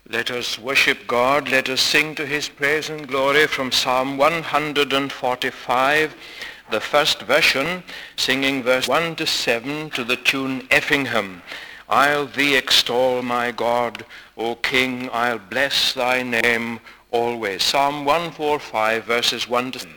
Let us worship God. Let us sing to his praise and glory from Psalm 145, the first version, singing verse 1 to 7 to the tune Effingham. I'll thee extol, my God, O King, I'll bless thy name always. Psalm 145, verses 1 to 7.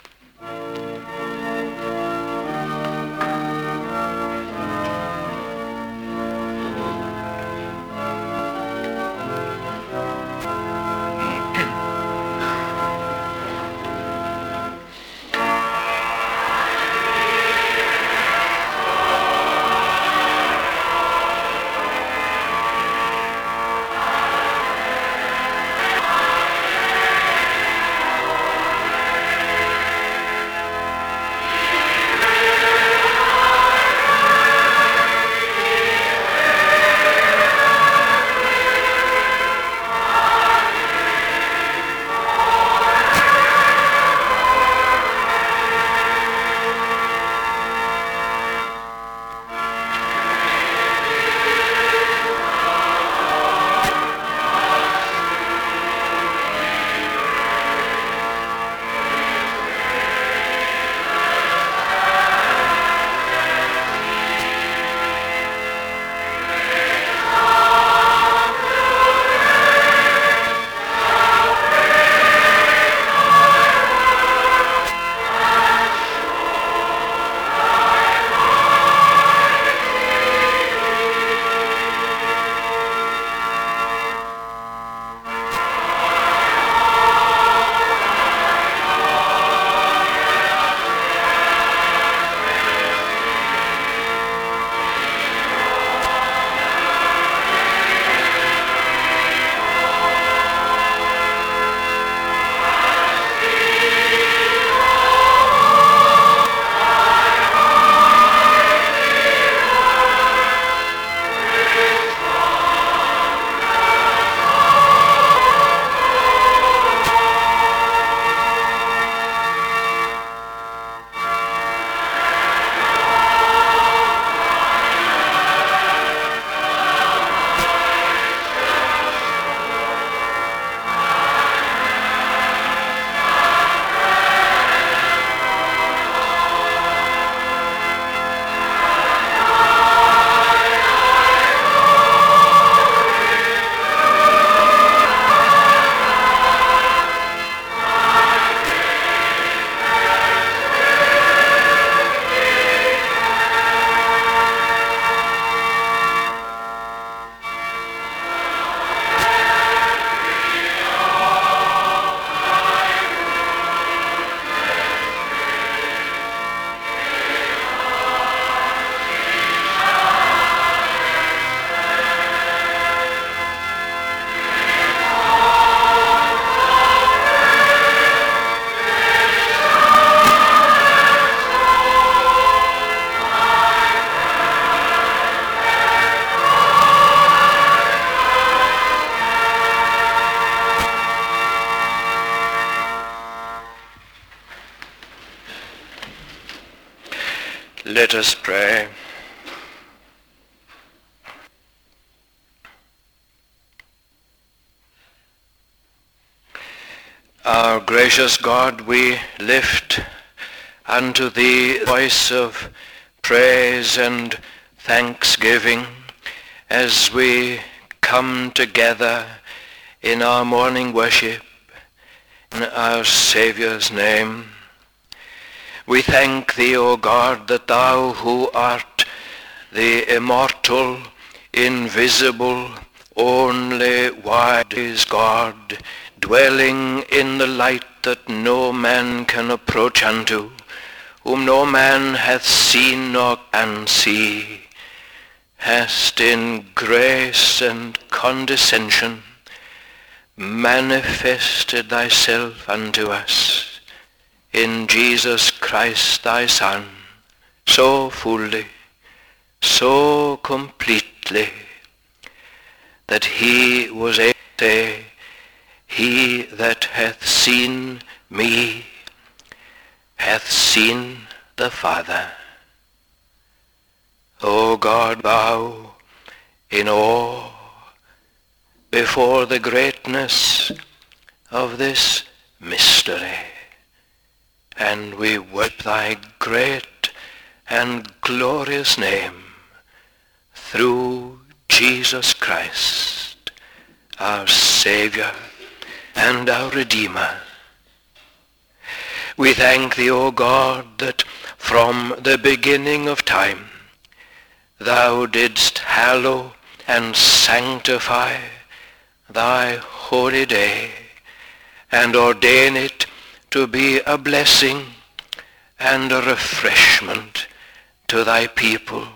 Let us pray. Our gracious God, we lift unto thee the voice of praise and thanksgiving as we come together in our morning worship in our Saviour's name. We thank thee, O God, that thou who art the immortal, invisible, only wise God, dwelling in the light that no man can approach unto, whom no man hath seen nor can see, hast in grace and condescension manifested thyself unto us in Jesus Christ thy Son, so fully, so completely, that he was able to say, he that hath seen me hath seen the Father. O God, bow in awe before the greatness of this mystery, and we worship thy great and glorious name through Jesus Christ, our Savior and our Redeemer. We thank thee, O God, that from the beginning of time thou didst hallow and sanctify thy holy day, and ordain it to be a blessing and a refreshment to thy people.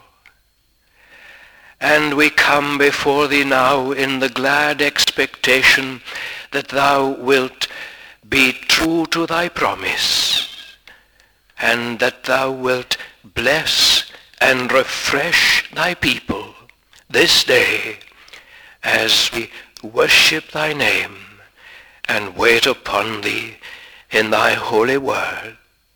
And we come before thee now in the glad expectation that thou wilt be true to thy promise, and that thou wilt bless and refresh thy people this day as we worship thy name and wait upon thee in thy holy word.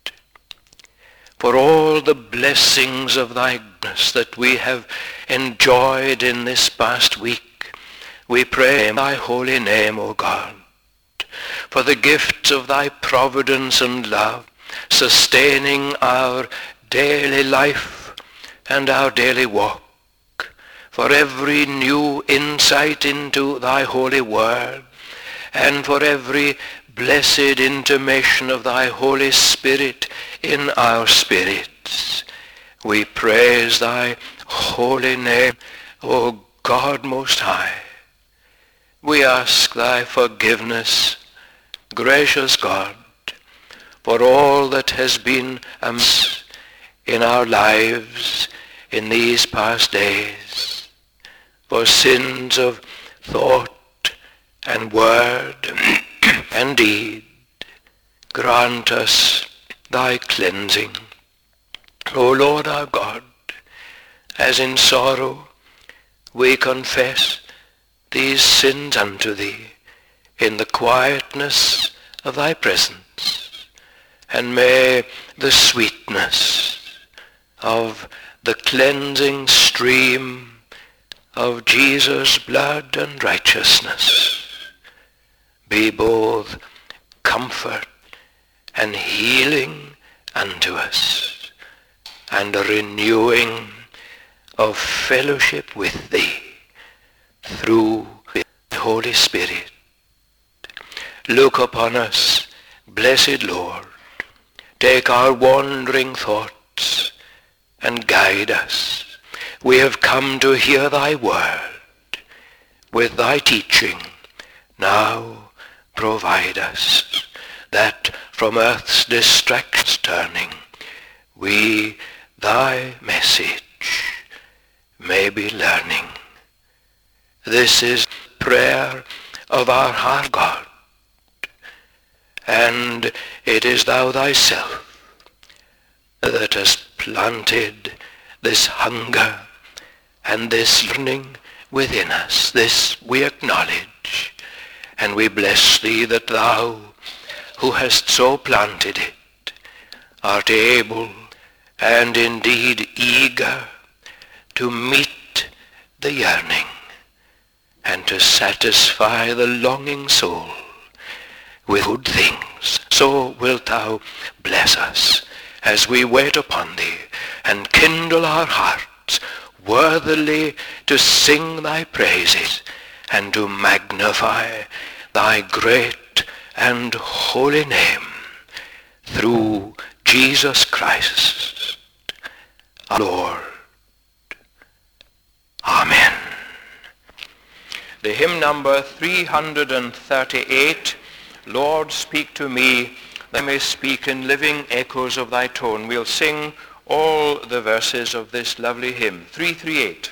For all the blessings of thy goodness that we have enjoyed in this past week, we pray in thy holy name, O God, for the gifts of thy providence and love, sustaining our daily life and our daily walk, for every new insight into thy holy word, and for every blessed intimation of thy Holy Spirit in our spirits. We praise thy holy name, O God Most High. We ask thy forgiveness, gracious God, for all that has been amiss in our lives in these past days, for sins of thought and word and deed. Grant us thy cleansing, O Lord our God, as in sorrow we confess these sins unto thee in the quietness of thy presence. And may the sweetness of the cleansing stream of Jesus' blood and righteousness be both comfort and healing unto us, and a renewing of fellowship with thee through the Holy Spirit. Look upon us, blessed Lord. Take our wandering thoughts and guide us. We have come to hear thy word. With thy teaching, now provide us, that from earth's distractions turning, we thy message may be learning. This is prayer of our heart, God, and it is thou thyself that hast planted this hunger and this yearning within us. This we acknowledge, and we bless thee that thou, who hast so planted it, art able and indeed eager to meet the yearning and to satisfy the longing soul with good things. So wilt thou bless us as we wait upon thee, and kindle our hearts worthily to sing thy praises and to magnify thy great and holy name through Jesus Christ, our Lord. Amen. The hymn number 338, Lord, speak to me, that I may speak in living echoes of thy tone. We'll sing all the verses of this lovely hymn, 338.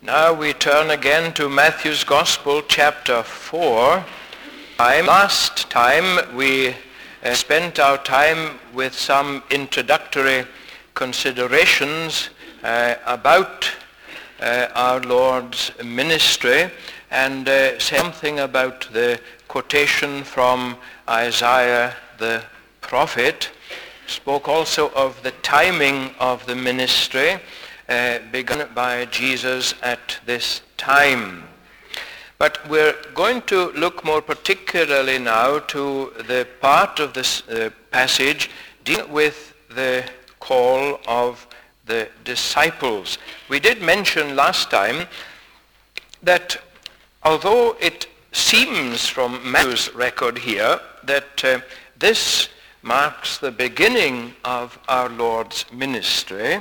Now we turn again to Matthew's Gospel, chapter 4. Last time we spent our time with some introductory considerations about our Lord's ministry and something about the quotation from Isaiah the prophet. Spoke also of the timing of the ministry begun by Jesus at this time. But we're going to look more particularly now to the part of this passage dealing with the call of the disciples. We did mention last time that although it seems from Matthew's record here that this marks the beginning of our Lord's ministry,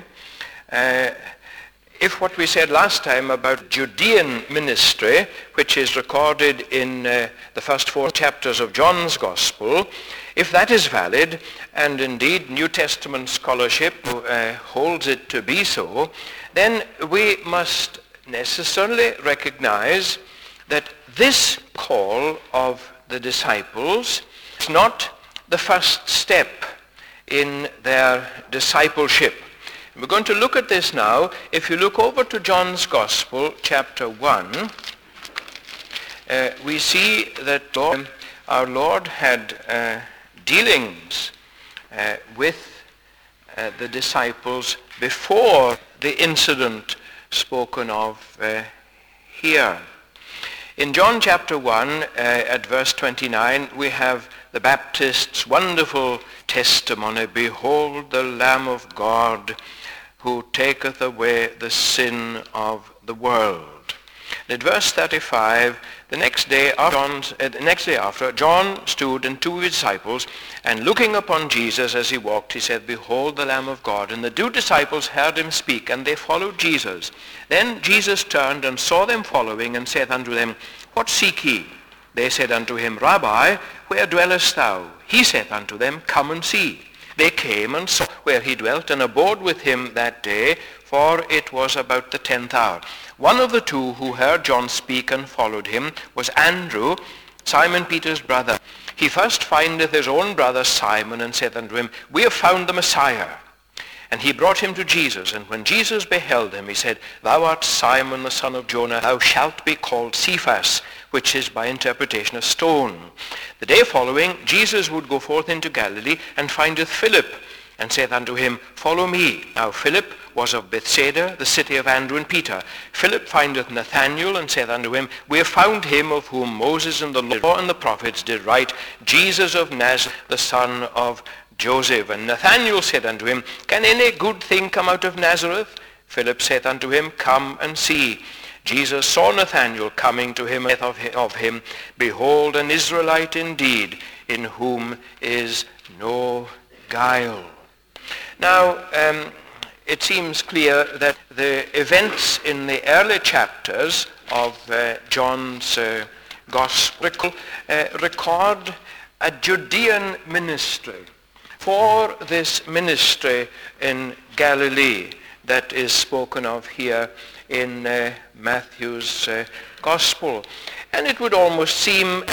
if what we said last time about Judean ministry, which is recorded in the first 4 chapters of John's Gospel, if that is valid, and indeed New Testament scholarship holds it to be so, then we must necessarily recognize that this call of the disciples is not the first step in their discipleship. We're going to look at this now. If you look over to John's Gospel, chapter 1, we see that our Lord had dealings with the disciples before the incident spoken of here. In John chapter 1, at verse 29, we have the Baptist's wonderful testimony, "Behold the Lamb of God, who taketh away the sin of the world." And at verse 35, the next day after, John stood and 2 disciples, and looking upon Jesus as he walked, he said, "Behold the Lamb of God." And the 2 disciples heard him speak, and they followed Jesus. Then Jesus turned and saw them following, and said unto them, "What seek ye?" They said unto him, "Rabbi, where dwellest thou?" He said unto them, "Come and see." They came and saw where he dwelt, and abode with him that day, for it was about the 10th hour. One of the 2 who heard John speak and followed him was Andrew, Simon Peter's brother. He first findeth his own brother Simon, and said unto him, "We have found the Messiah." And he brought him to Jesus, and when Jesus beheld him, he said, "Thou art Simon the son of Jonah, thou shalt be called Cephas," which is by interpretation a stone. The day following, Jesus would go forth into Galilee, and findeth Philip, and saith unto him, "Follow me." Now Philip was of Bethsaida, the city of Andrew and Peter. Philip findeth Nathanael, and saith unto him, "We have found him of whom Moses and the law and the prophets did write, Jesus of Nazareth, the son of Joseph." And Nathanael said unto him, "Can any good thing come out of Nazareth?" Philip saith unto him, "Come and see." Jesus saw Nathanael coming to him, and saith of him, "Behold, an Israelite indeed, in whom is no guile." Now, it seems clear that the events in the early chapters of John's Gospel record a Judean ministry. For this ministry in Galilee that is spoken of here in Matthew's Gospel. And it would almost seem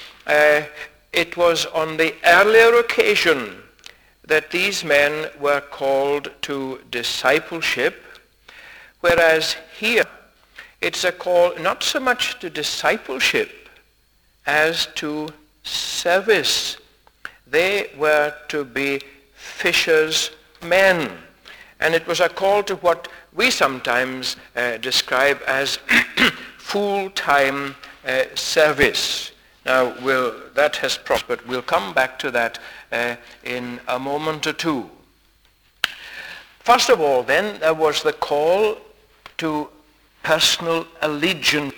it was on the earlier occasion that these men were called to discipleship, whereas here it's a call not so much to discipleship as to service. They were to be fishers' men. And it was a call to what we sometimes describe as full-time service. Now, that has prospered. We'll come back to that in a moment or two. First of all, then, there was the call to personal allegiance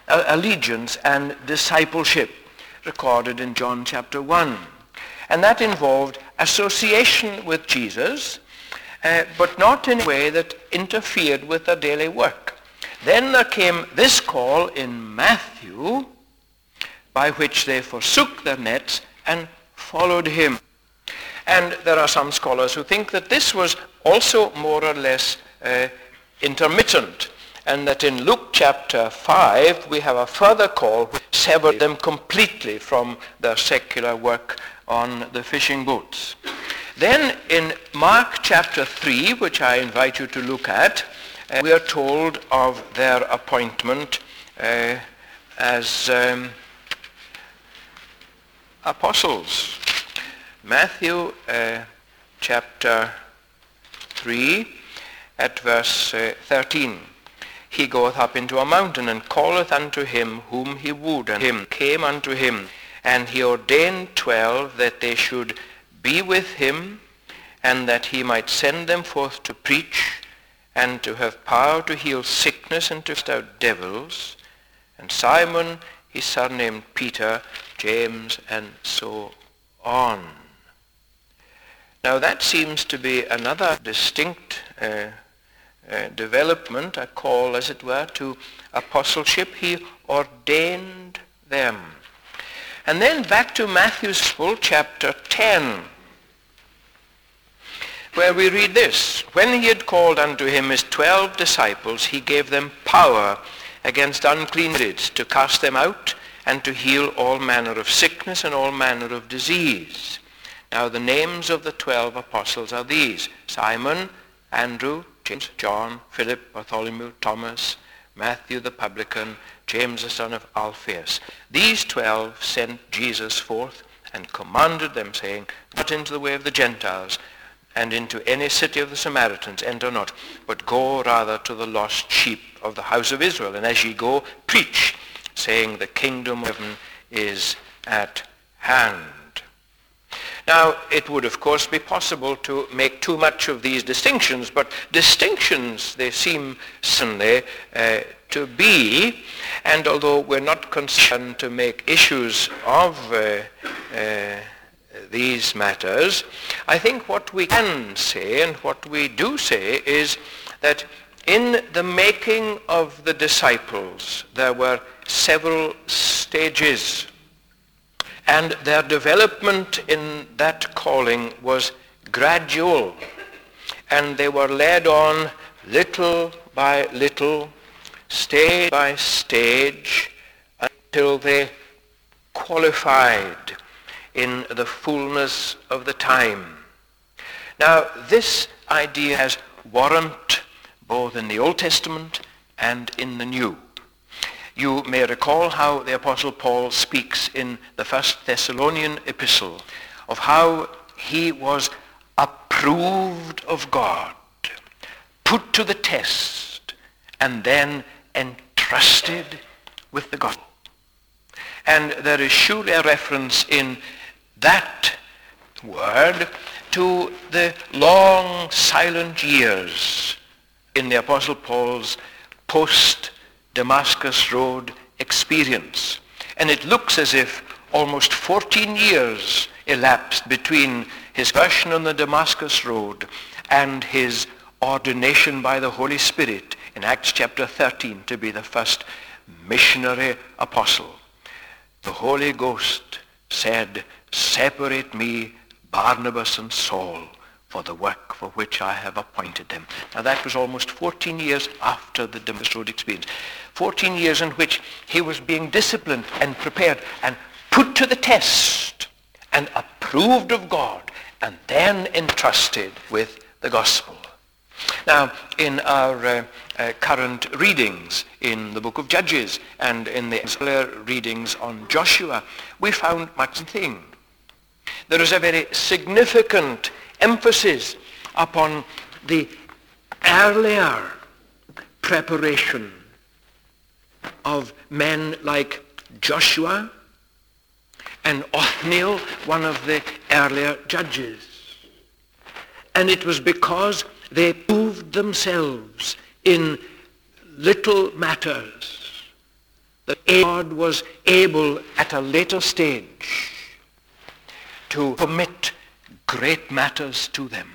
and discipleship, recorded in John chapter 1. And that involved association with Jesus, but not in a way that interfered with their daily work. Then there came this call in Matthew, by which they forsook their nets and followed him. And there are some scholars who think that this was also more or less intermittent. and that in Luke chapter 5 we have a further call which severed them completely from their secular work on the fishing boats. Then in Mark chapter 3, which I invite you to look at, we are told of their appointment as apostles. Matthew chapter 3 at verse 13. He goeth up into a mountain and calleth unto him whom he would, and him came unto him. And he ordained 12 that they should be with him, and that he might send them forth to preach, and to have power to heal sickness and to cast out devils. And Simon he surnamed Peter, James, and so on. Now that seems to be another distinct development, a call as it were to apostleship. He ordained them. And then back to Matthew's Gospel, chapter 10, where we read this. When he had called unto him his 12 disciples, he gave them power against unclean spirits to cast them out and to heal all manner of sickness and all manner of disease. Now the names of the 12 apostles are these: Simon, Andrew, James, John, Philip, Bartholomew, Thomas, Matthew the publican, James the son of Alphaeus. These 12 sent Jesus forth and commanded them, saying, "Not into the way of the Gentiles, and into any city of the Samaritans enter not, but go rather to the lost sheep of the house of Israel. And as ye go, preach, saying, the kingdom of heaven is at hand." Now, it would of course be possible to make too much of these distinctions, but distinctions they seem certainly to be, and although we're not concerned to make issues of these matters, I think what we can say and what we do say is that in the making of the disciples there were several stages, and their development in that calling was gradual, and they were led on little by little, stage by stage, until they qualified in the fullness of the time. Now, this idea has warrant both in the Old Testament and in the New. You may recall how the Apostle Paul speaks in the First Thessalonian epistle of how he was approved of God, put to the test, and then entrusted with the gospel. And there is surely a reference in that word to the long silent years in the Apostle Paul's post-Damascus Road experience. And it looks as if almost 14 years elapsed between his conversion on the Damascus Road and his ordination by the Holy Spirit in Acts chapter 13 to be the first missionary apostle. The Holy Ghost said, "Separate me, Barnabas and Saul, for the work for which I have appointed them." Now that was almost 14 years after the Damascus Road experience. 14 years in which he was being disciplined and prepared and put to the test and approved of God and then entrusted with the gospel. Now, in our current readings in the book of Judges and in the earlier readings on Joshua, we found much thing. There is a very significant emphasis upon the earlier preparation of men like Joshua and Othniel, one of the earlier judges. And it was because they proved themselves in little matters that God was able at a later stage to commit great matters to them.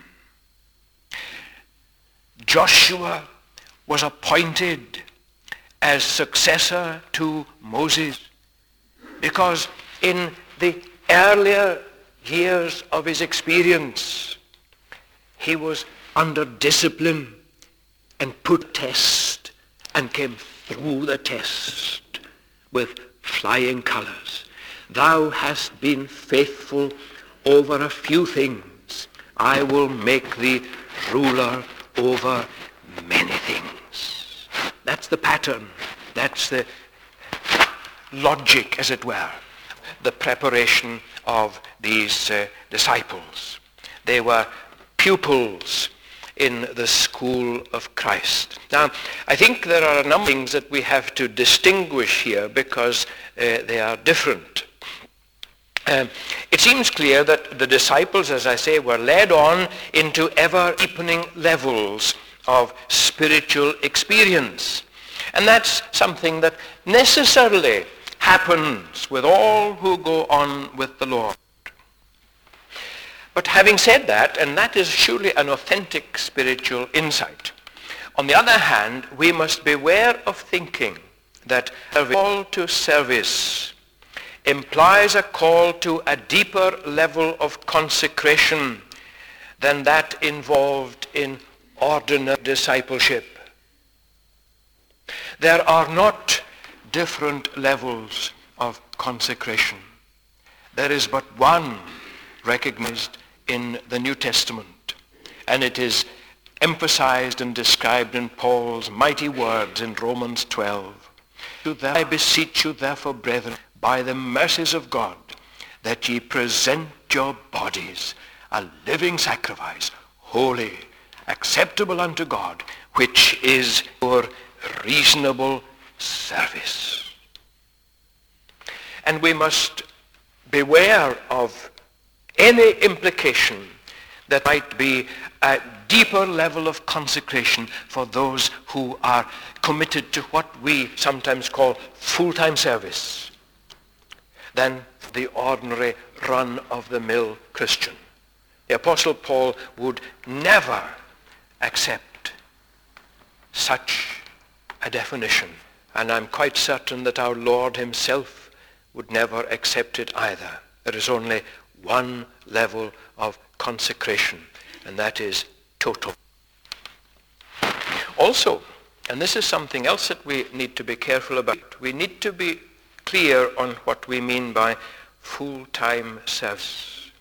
Joshua was appointed as successor to Moses because in the earlier years of his experience he was under discipline and put to test and came through the test with flying colors. Thou hast been faithful over a few things. I will make thee ruler over many things. That's the pattern. That's the logic, as it were, the preparation of these disciples. They were pupils in the school of Christ. Now, I think there are a number of things that we have to distinguish here because they are different. It seems clear that the disciples, as I say, were led on into ever-deepening levels of spiritual experience. And that's something that necessarily happens with all who go on with the Lord. But having said that, and that is surely an authentic spiritual insight, on the other hand, we must beware of thinking that a call to service implies a call to a deeper level of consecration than that involved in ordinary discipleship. There are not different levels of consecration. There is but one recognized in the New Testament, and it is emphasized and described in Paul's mighty words in Romans 12. I beseech you therefore, brethren, by the mercies of God, that ye present your bodies a living sacrifice, holy, acceptable unto God, which is your reasonable service. And we must beware of any implication that might be a deeper level of consecration for those who are committed to what we sometimes call full-time service than the ordinary run-of-the-mill Christian. The Apostle Paul would never accept such a definition, and I'm quite certain that our Lord himself would never accept it either. There is only one level of consecration, and that is total. Also, and this is something else that we need to be careful about, we need to be clear on what we mean by full-time service.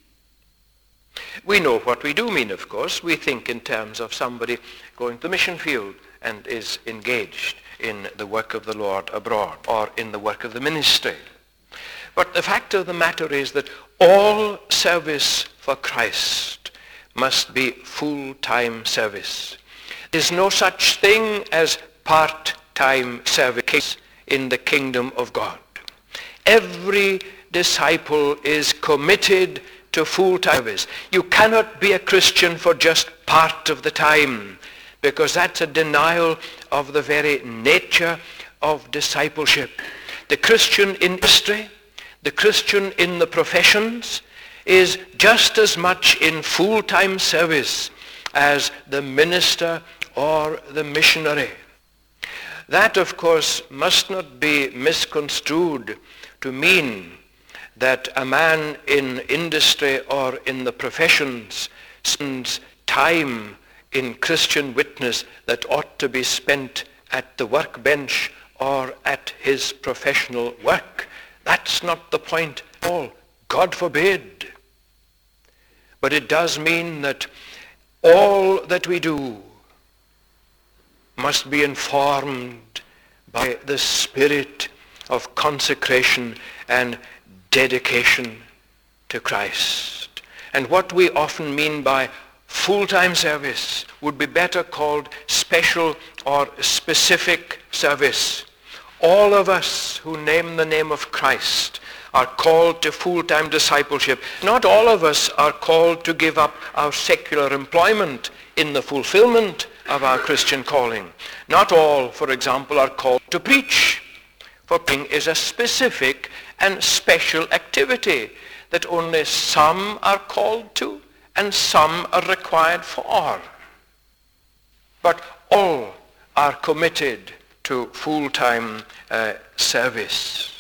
We know what we do mean, of course. We think in terms of somebody going to the mission field and is engaged in the work of the Lord abroad or in the work of the ministry. But the fact of the matter is that all service for Christ must be full-time service. There is no such thing as part-time service in the kingdom of God. Every disciple is committed to full-time service. You cannot be a Christian for just part of the time, because that's a denial of the very nature of discipleship. The Christian in ministry, the Christian in the professions, is just as much in full-time service as the minister or the missionary. That, of course, must not be misconstrued to mean that a man in industry or in the professions spends time in Christian witness that ought to be spent at the workbench or at his professional work. That's not the point at all. God forbid. But it does mean that all that we do must be informed by the spirit of consecration and dedication to Christ. And what we often mean by full-time service would be better called special or specific service. All of us who name the name of Christ are called to full-time discipleship. Not all of us are called to give up our secular employment in the fulfillment of our Christian calling. Not all, for example, are called to preach. For preaching is a specific and special activity that only some are called to and some are required for. But all are committed to full-time service.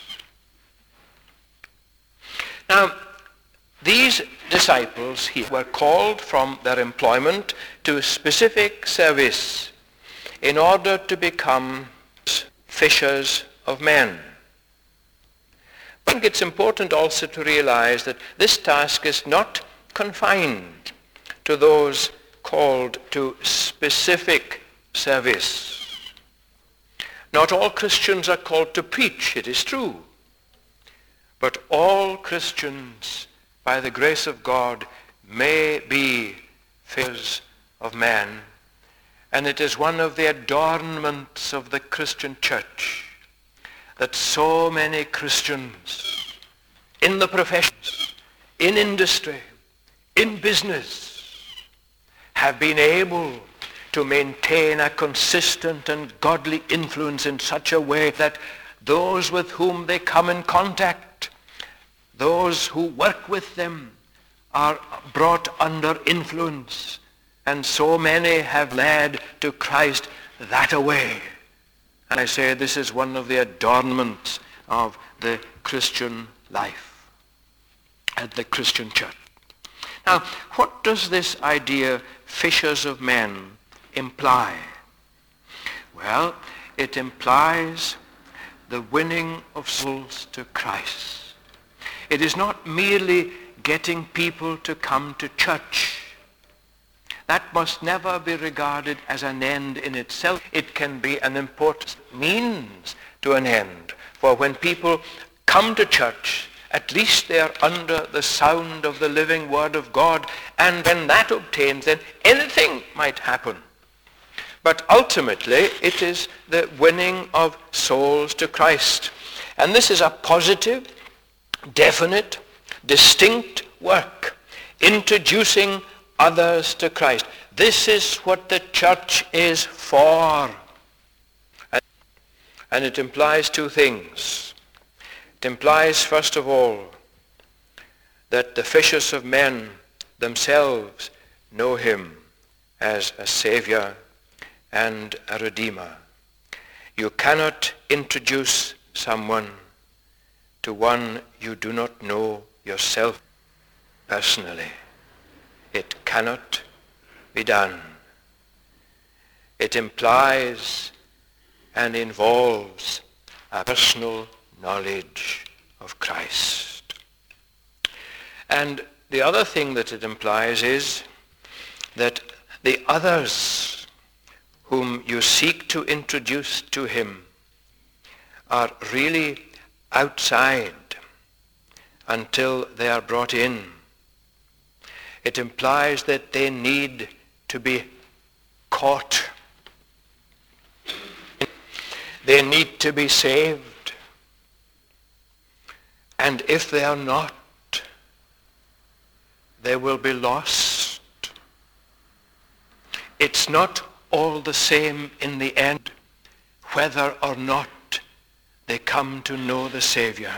Now, these disciples here were called from their employment to specific service in order to become fishers of men. I think it's important also to realize that this task is not confined to those called to specific service. Not all Christians are called to preach, it is true. But all Christians, by the grace of God, may be fishers of men. And it is one of the adornments of the Christian church that so many Christians in the professions, in industry, in business, have been able to maintain a consistent and godly influence in such a way that those with whom they come in contact, those who work with them, are brought under influence. And so many have led to Christ that way. And I say this is one of the adornments of the Christian life and the Christian church. Now, what does this idea, fishers of men, imply? Well, it implies the winning of souls to Christ. It is not merely getting people to come to church. That must never be regarded as an end in itself. It can be an important means to an end. For when people come to church, at least they are under the sound of the living Word of God. And when that obtains, then anything might happen. But ultimately, it is the winning of souls to Christ. And this is a positive, definite, distinct work, introducing others to Christ. This is what the church is for. And it implies two things. It implies, first of all, that the fishers of men themselves know him as a Savior and a Redeemer. You cannot introduce someone to one you do not know yourself personally. It cannot be done. It implies and involves a personal knowledge of Christ. And the other thing that it implies is that the others whom you seek to introduce to him are really outside until they are brought in. It implies that they need to be caught. They need to be saved. And if they are not, they will be lost. It's not all the same in the end whether or not they come to know the Savior.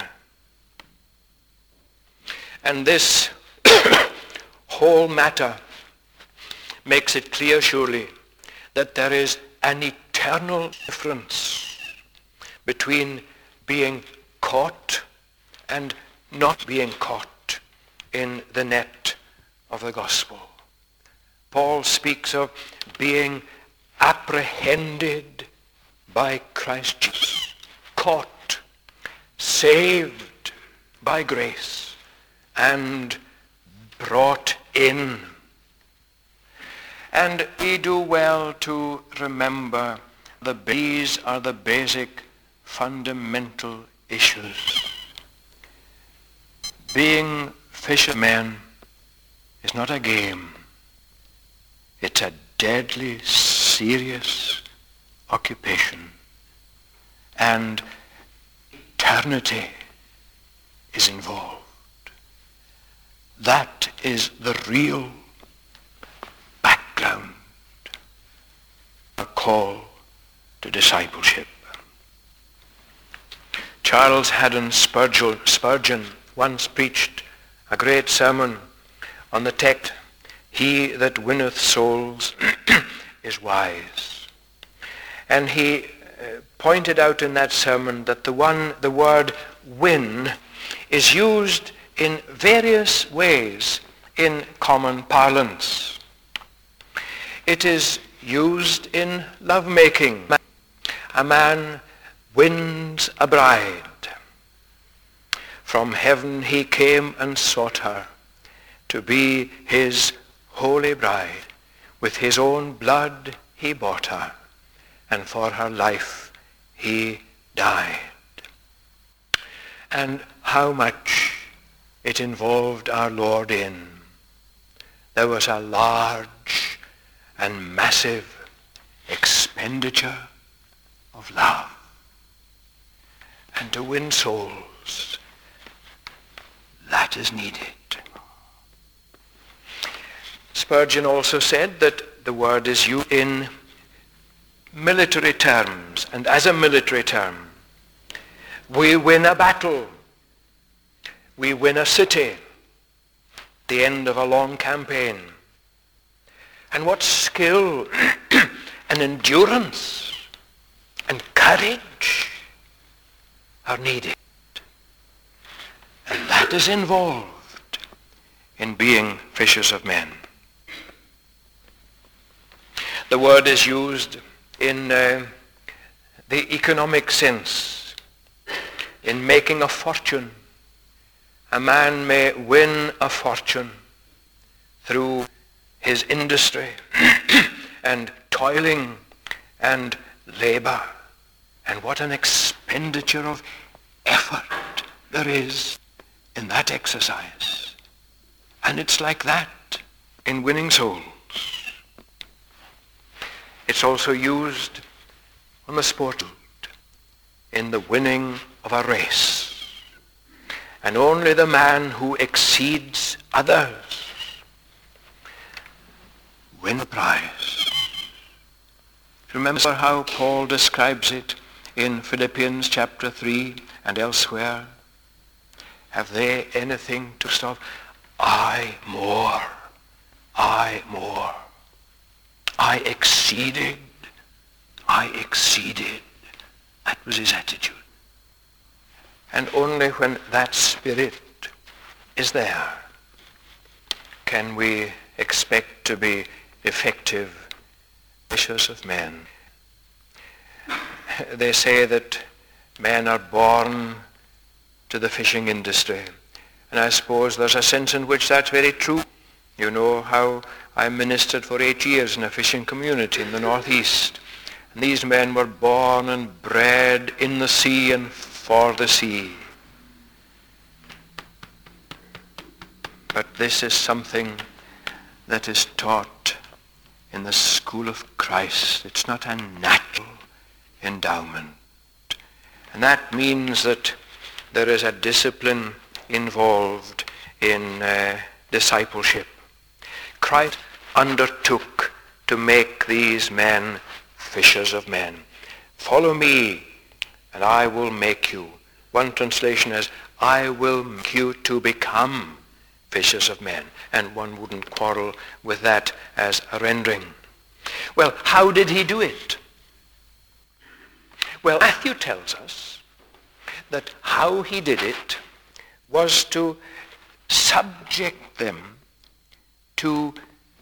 And this whole matter makes it clear, surely, that there is an eternal difference between being caught and not being caught in the net of the gospel. Paul speaks of being apprehended by Christ Jesus, caught, saved by grace, and brought in. And we do well to remember that these are the basic fundamental issues. Being fishermen is not a game. It's a deadly serious occupation. And eternity is involved. That is the real background, a call to discipleship. Charles Haddon Spurgeon once preached a great sermon on the text, "He that winneth souls is wise." And he pointed out in that sermon that the word win is used in various ways in common parlance. It is used in lovemaking. A man wins a bride. From heaven he came and sought her to be his holy bride. With his own blood he bought her, and for her life he died. And how much it involved our Lord in. There was a large and massive expenditure of love. And to win souls, that is needed. Spurgeon also said that the word is used in military terms, and as a military term. We win a battle. We win a city. The end of a long campaign. And what skill and endurance and courage are needed. And that is involved in being fishers of men. The word is used in the economic sense, in making a fortune. A man may win a fortune through his industry and toiling and labor. And what an expenditure of effort there is in that exercise. And it's like that in winning souls. It's also used on the sport field in the winning of a race. And only the man who exceeds others wins the prize. Remember how Paul describes it in Philippians chapter 3 and elsewhere. Have they anything to stop? I more. I exceeded. That was his attitude. And only when that spirit is there can we expect to be effective fishers of men. They say that men are born to the fishing industry. And I suppose there's a sense in which that's very true. You know how I ministered for 8 years in a fishing community in the Northeast. And these men were born and bred in the sea and for the sea. But this is something that is taught in the school of Christ. It's not a natural endowment. And that means that there is a discipline involved in discipleship. Christ undertook to make these men fishers of men. Follow me, and I will make you. One translation is, I will make you to become fishers of men. And one wouldn't quarrel with that as a rendering. Well, how did he do it? Well, Matthew tells us that how he did it was to subject them to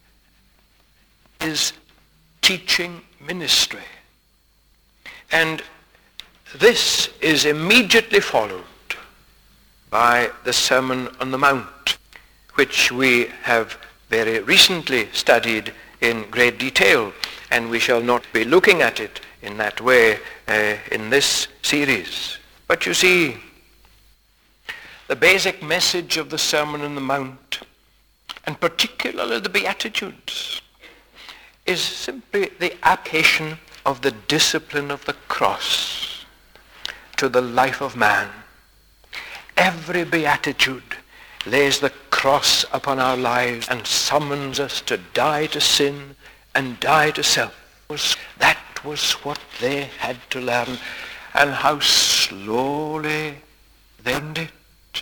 his teaching ministry. And this is immediately followed by the Sermon on the Mount, which we have very recently studied in great detail, and we shall not be looking at it in that way in this series. But you see, the basic message of the Sermon on the Mount, and particularly the Beatitudes, is simply the application of the discipline of the cross to the life of man. Every Beatitude lays the cross upon our lives and summons us to die to sin and die to self. That was what they had to learn, and how slowly they learned it.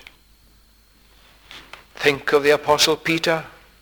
Think of the Apostle Peter,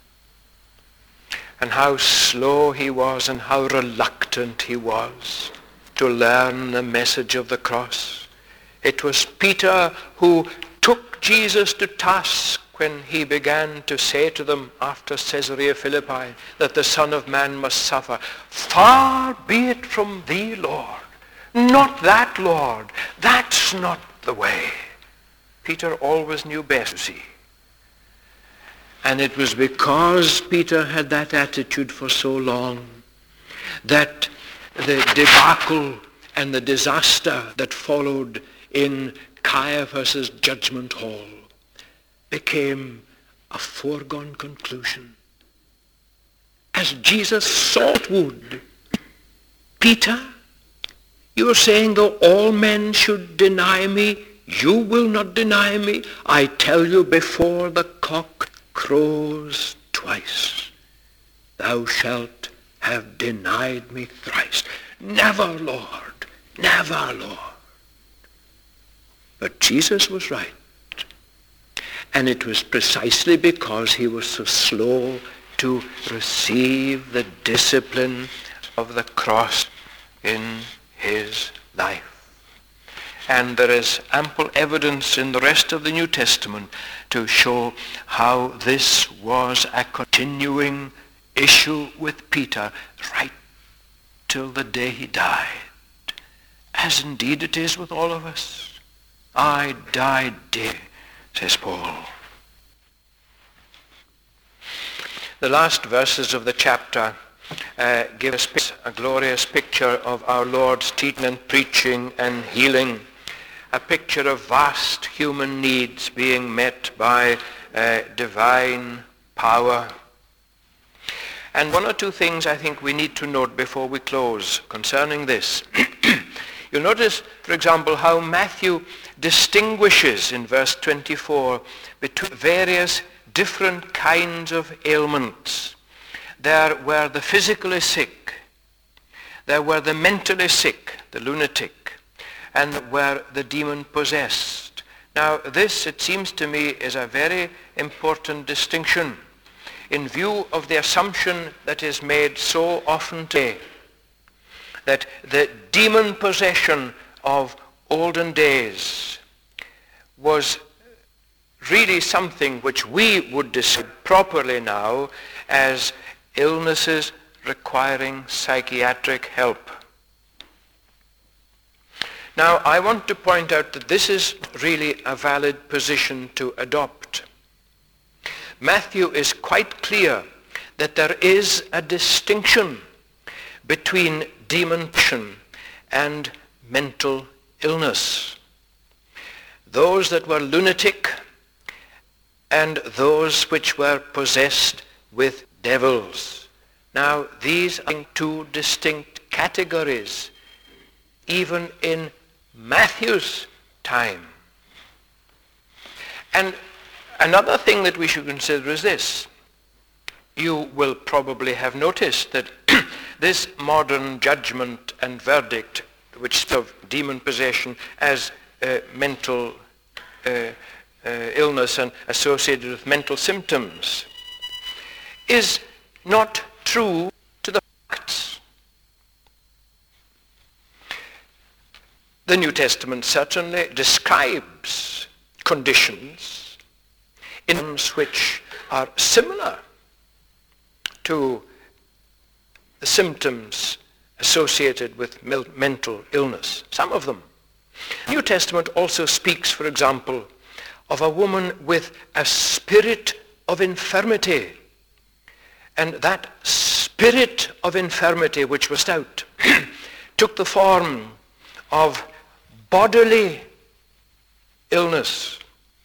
and how slow he was and how reluctant he was to learn the message of the cross. It was Peter who took Jesus to task when he began to say to them after Caesarea Philippi that the Son of Man must suffer, "Far be it from thee, Lord. Not that, Lord. That's not the way." Peter always knew best, you see. And it was because Peter had that attitude for so long that the debacle and the disaster that followed in Caiaphas' judgment hall became a foregone conclusion. As Jesus saw it would. "Peter, you're saying though all men should deny me, you will not deny me. I tell you, before the cock crows twice, thou shalt have denied me thrice." "Never, Lord, never, Lord." But Jesus was right. And it was precisely because he was so slow to receive the discipline of the cross in his life. And there is ample evidence in the rest of the New Testament to show how this was a continuing issue with Peter right till the day he died, as indeed it is with all of us. "I died daily," says Paul. The last verses of the chapter give us a glorious picture of our Lord's teaching and preaching and healing, a picture of vast human needs being met by divine power. And one or two things I think we need to note before we close concerning this. You'll notice, for example, how Matthew distinguishes in verse 24 between various different kinds of ailments. There were the physically sick, there were the mentally sick, the lunatic, and were the demon-possessed. Now this, it seems to me, is a very important distinction in view of the assumption that is made so often today, that the demon possession of olden days was really something which we would describe properly now as illnesses requiring psychiatric help. Now, I want to point out that this is really a valid position to adopt. Matthew is quite clear that there is a distinction between demon possession and mental illness. Those that were lunatic and those which were possessed with devils. Now, these are two distinct categories, even in Matthew's time. And another thing that we should consider is this. You will probably have noticed that this modern judgment and verdict, which speaks of demon possession as mental illness and associated with mental symptoms, is not true to the facts. The New Testament certainly describes conditions in which are similar to the symptoms associated with mental illness, some of them. The New Testament also speaks, for example, of a woman with a spirit of infirmity. And that spirit of infirmity, which was out, took the form of bodily illness.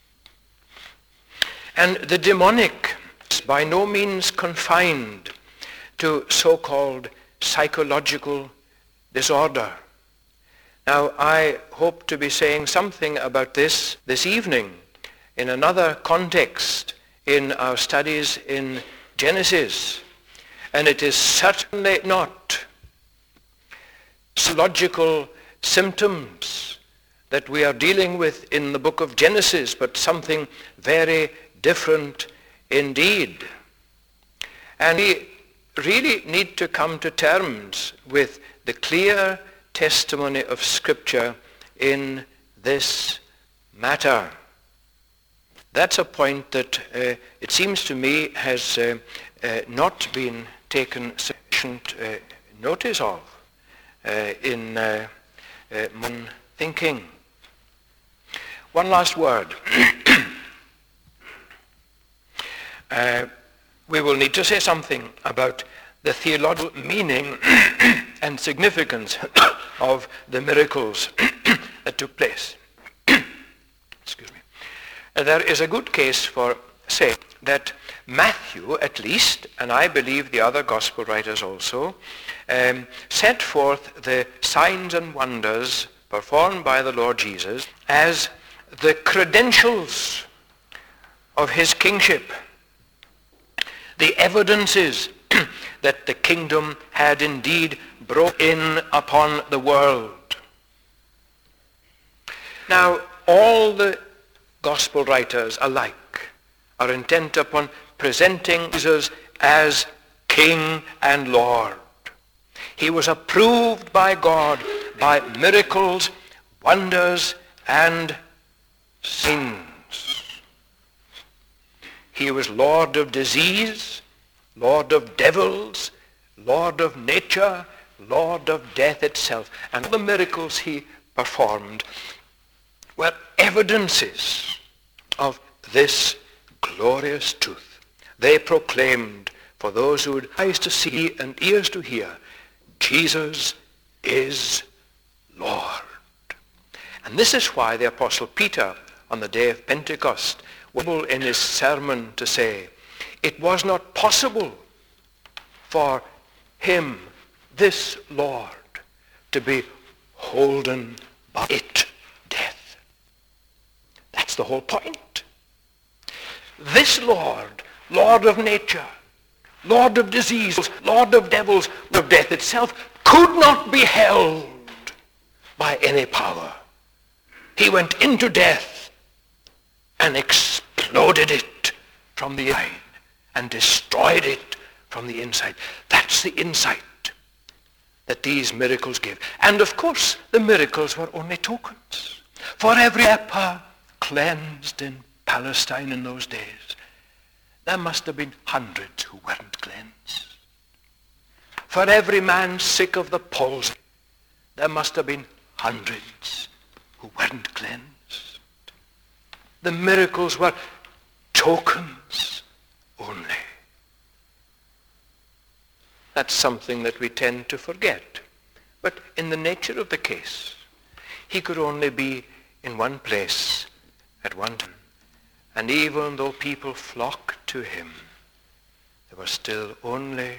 And the demonic is by no means confined to so-called psychological disorder. Now, I hope to be saying something about this evening in another context in our studies in Genesis. And it is certainly not psychological symptoms that we are dealing with in the book of Genesis, but something very different indeed. And we really need to come to terms with the clear testimony of Scripture in this matter, That's a point that it seems to me has not been taken sufficient notice of in modern thinking. One last word. We will need to say something about the theological meaning and significance of the miracles that took place. Excuse me. There is a good case for saying that Matthew, at least, and I believe the other gospel writers also, set forth the signs and wonders performed by the Lord Jesus as the credentials of his kingship, the evidences that the kingdom had indeed broke in upon the world. Now, all the gospel writers alike are intent upon presenting Jesus as King and Lord. He was approved by God by miracles, wonders, and signs. He was Lord of disease, Lord of devils, Lord of nature, Lord of death itself. And the miracles he performed were evidences of this glorious truth. They proclaimed, for those who had eyes to see and ears to hear, Jesus is Lord. And this is why the Apostle Peter, on the day of Pentecost, was able in his sermon to say, it was not possible for him, this Lord, to be holden by it, death. That's the whole point. This Lord, Lord of nature, Lord of disease, Lord of devils, Lord of death itself, could not be held by any power. He went into death and exploded it from the inside and destroyed it from the inside. That's the insight that these miracles give. And of course, the miracles were only tokens. For every leper cleansed in Palestine in those days, there must have been hundreds who weren't cleansed. For every man sick of the palsy, there must have been hundreds who weren't cleansed. The miracles were tokens only. That's something that we tend to forget. But in the nature of the case, he could only be in one place at one time. And even though people flocked to him, there was still only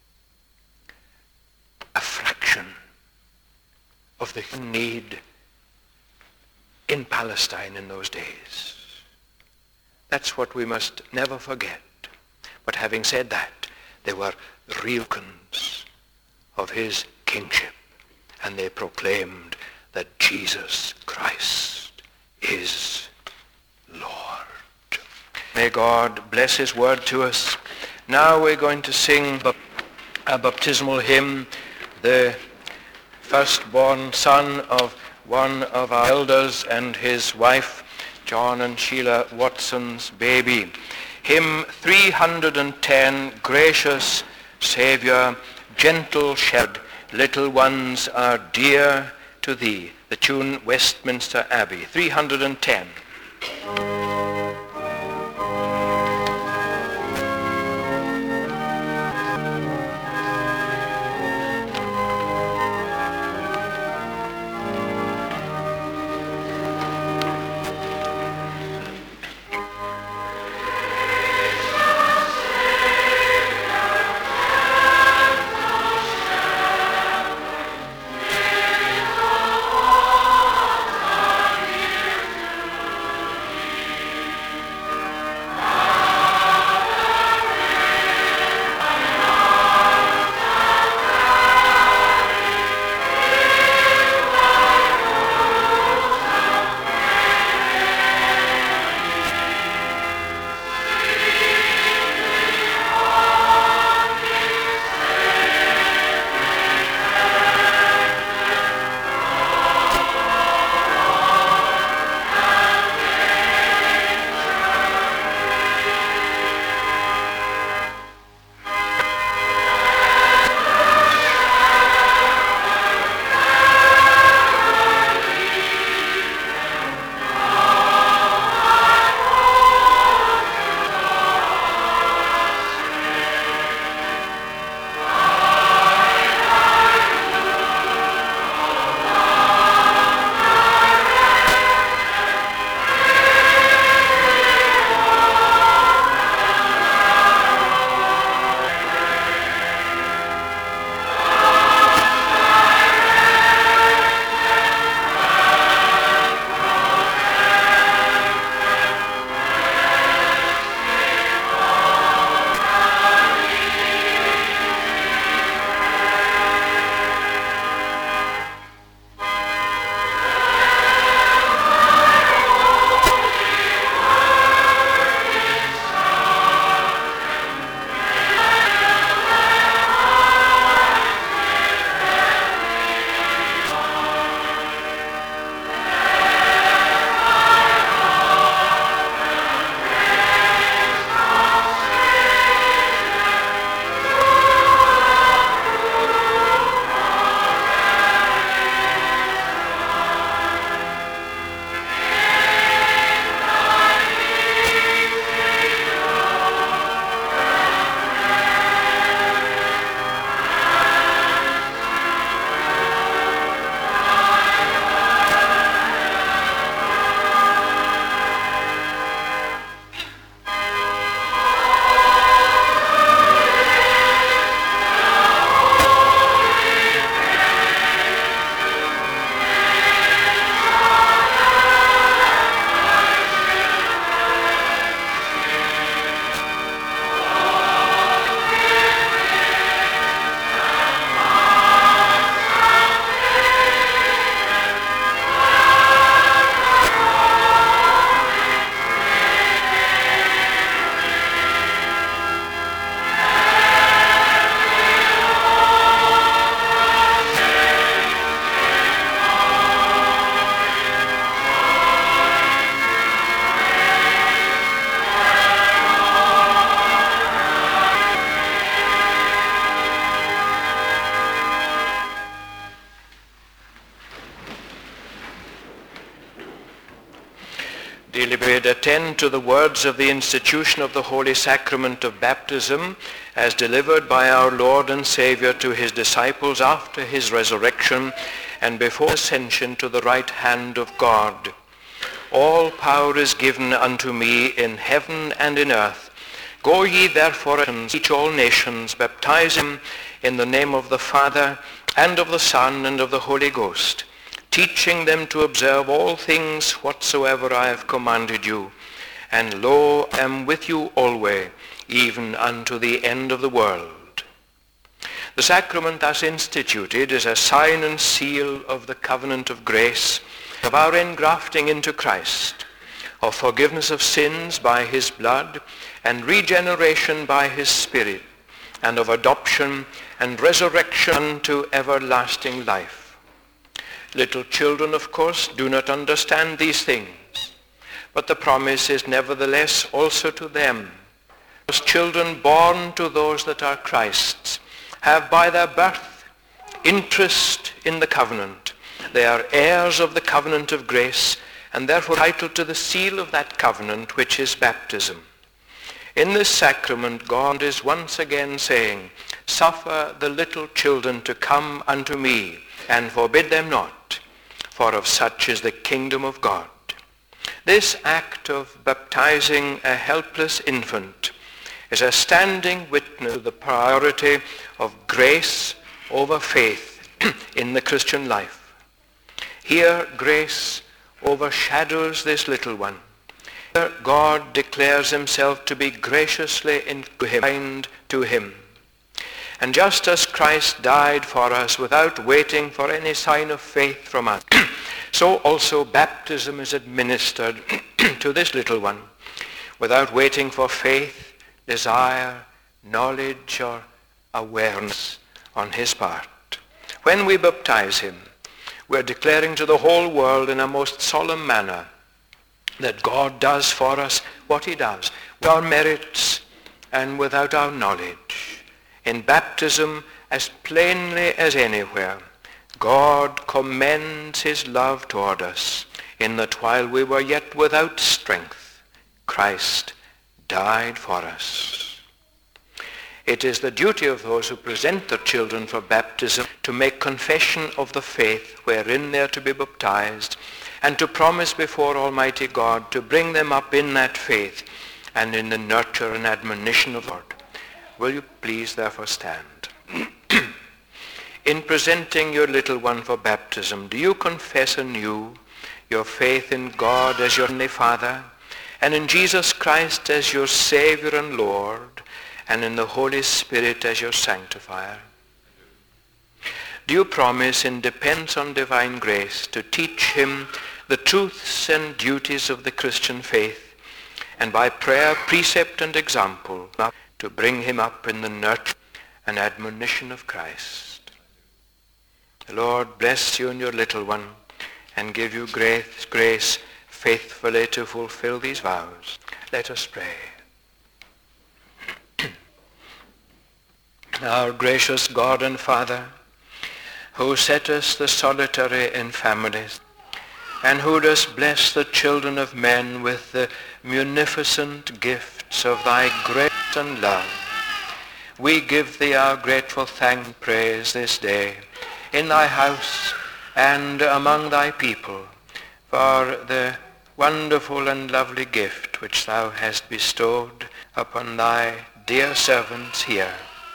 a fraction of the need in Palestine in those days. That's what we must never forget. But having said that, they were real tokens of his kingship, and they proclaimed that Jesus Christ is Lord. May God bless his word to us. Now we're going to sing a baptismal hymn, the firstborn son of one of our elders and his wife, John and Sheila Watson's baby. Hymn 310, Gracious Savior, Gentle Shepherd, Little ones are dear to thee. The tune Westminster Abbey, 310. attend to the words of the institution of the Holy Sacrament of Baptism as delivered by our Lord and Savior to his disciples after his resurrection and before ascension to the right hand of God. All power is given unto me in heaven and in earth. Go ye therefore and teach all nations, baptizing in the name of the Father and of the Son and of the Holy Ghost, teaching them to observe all things whatsoever I have commanded you. And lo, I am with you always, even unto the end of the world. The sacrament thus instituted is a sign and seal of the covenant of grace, of our engrafting into Christ, of forgiveness of sins by his blood, and regeneration by his Spirit, and of adoption and resurrection unto everlasting life. Little children, of course, do not understand these things, but the promise is nevertheless also to them. Those children born to those that are Christ's have by their birth interest in the covenant. They are heirs of the covenant of grace, and therefore entitled to the seal of that covenant, which is baptism. In this sacrament, God is once again saying, "Suffer the little children to come unto me, and forbid them not, for of such is the kingdom of God." This act of baptizing a helpless infant is a standing witness to the priority of grace over faith in the Christian life. Here grace overshadows this little one. Here God declares himself to be graciously inclined to him. And just as Christ died for us without waiting for any sign of faith from us, so also baptism is administered to this little one without waiting for faith, desire, knowledge, or awareness on his part. When we baptize him, we're declaring to the whole world in a most solemn manner that God does for us what he does, without our merits and without our knowledge. In baptism, as plainly as anywhere, God commends his love toward us, in that while we were yet without strength, Christ died for us. It is the duty of those who present their children for baptism to make confession of the faith wherein they are to be baptized, and to promise before Almighty God to bring them up in that faith and in the nurture and admonition of the Lord. Will you please therefore stand? In presenting your little one for baptism, do you confess anew your faith in God as your Heavenly Father, and in Jesus Christ as your Savior and Lord, and in the Holy Spirit as your sanctifier? Do you promise in dependence on divine grace to teach him the truths and duties of the Christian faith, and by prayer, precept, and example, to bring him up in the nurture and admonition of Christ? The Lord bless you and your little one, and give you grace faithfully to fulfill these vows. Let us pray. Our gracious God and Father, who settest the solitary in families, and who dost bless the children of men with the munificent gifts of thy grace and love, we give thee our grateful thank and praise this day in thy house and among thy people for the wonderful and lovely gift which thou hast bestowed upon thy dear servants here.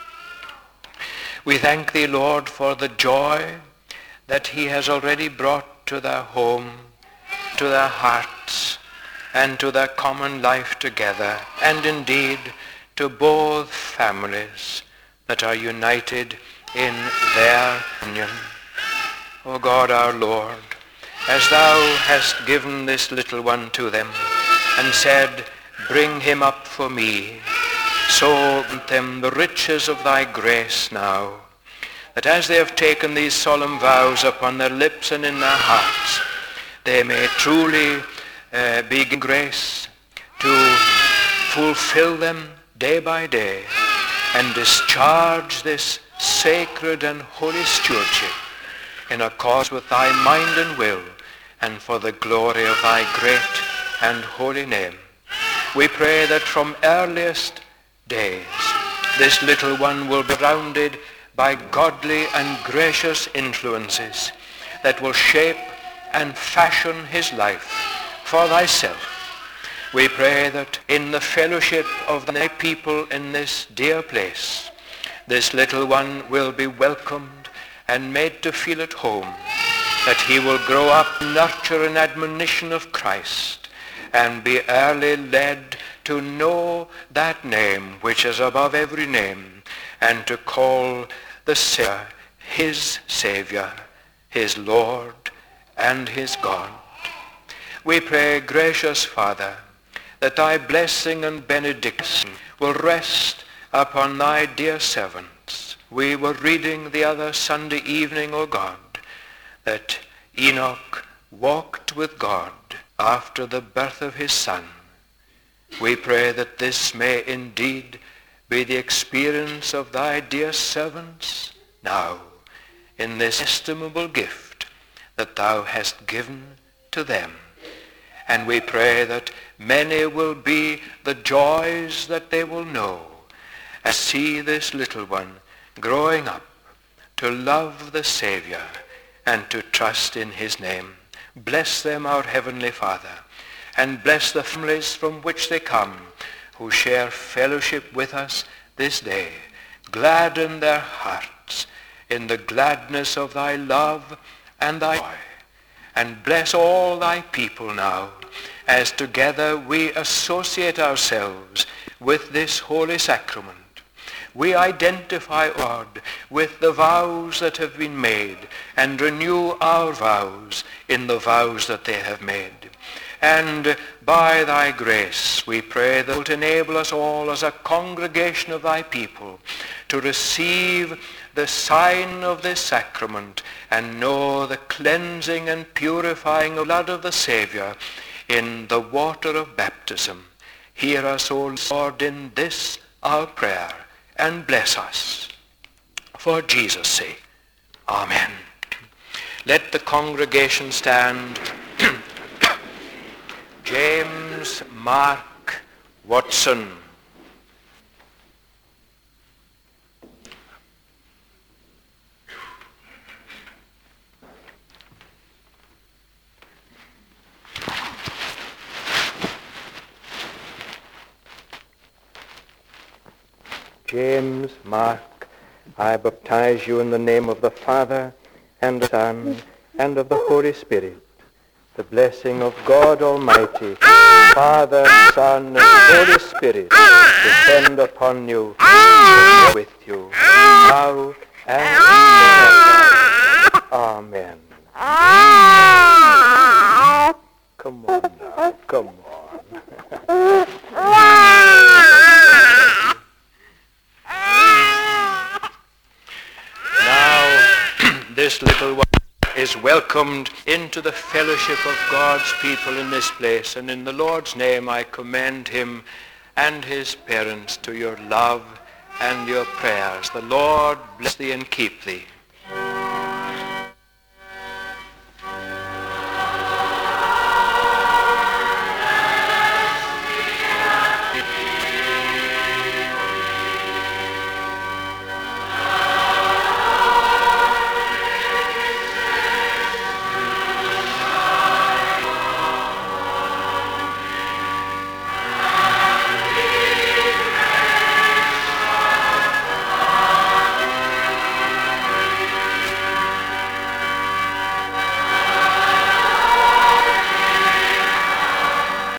We thank thee, Lord, for the joy that he has already brought to their home, to their hearts, and to their common life together, and indeed to both families that are united in their union. O God our Lord, as thou hast given this little one to them and said, "Bring him up for me," so grant them the riches of thy grace now, that as they have taken these solemn vows upon their lips and in their hearts, they may truly be given grace to fulfill them day by day and discharge this sacred and holy stewardship in accordance with thy mind and will, and for the glory of thy great and holy name. We pray that from earliest days this little one will be surrounded by godly and gracious influences that will shape and fashion his life for thyself. We pray that in the fellowship of thy people in this dear place, this little one will be welcomed and made to feel at home, that he will grow up in nurture and admonition of Christ and be early led to know that name which is above every name, and to call the Savior his Savior, his Lord, and his God. We pray, gracious Father, that thy blessing and benediction will rest upon thy dear servants. We were reading the other Sunday evening, O God, that Enoch walked with God after the birth of his son. We pray that this may indeed be the experience of thy dear servants now in this estimable gift that thou hast given to them. And we pray that many will be the joys that they will know as see this little one growing up to love the Savior and to trust in his name. Bless them, our Heavenly Father, and bless the families from which they come, who share fellowship with us this day. Gladden their hearts in the gladness of thy love and thy joy. And bless all thy people now, as together we associate ourselves with this holy sacrament. We identify, O God, with the vows that have been made, and renew our vows in the vows that they have made. And by thy grace, we pray that it will enable us all as a congregation of thy people to receive the sign of this sacrament and know the cleansing and purifying blood of the Savior in the water of baptism. Hear us, O Lord, in this our prayer, and bless us. For Jesus' sake. Amen. Let the congregation stand. James Mark Watson. James Mark, I baptize you in the name of the Father, and the Son, and of the Holy Spirit. The blessing of God Almighty, Father, Son, and Holy Spirit, descend upon you, and with you, now and forever. Amen. Come on now, come on. Now, this little one is welcomed into the fellowship of God's people in this place, and in the Lord's name I commend him and his parents to your love and your prayers. The Lord bless thee and keep thee.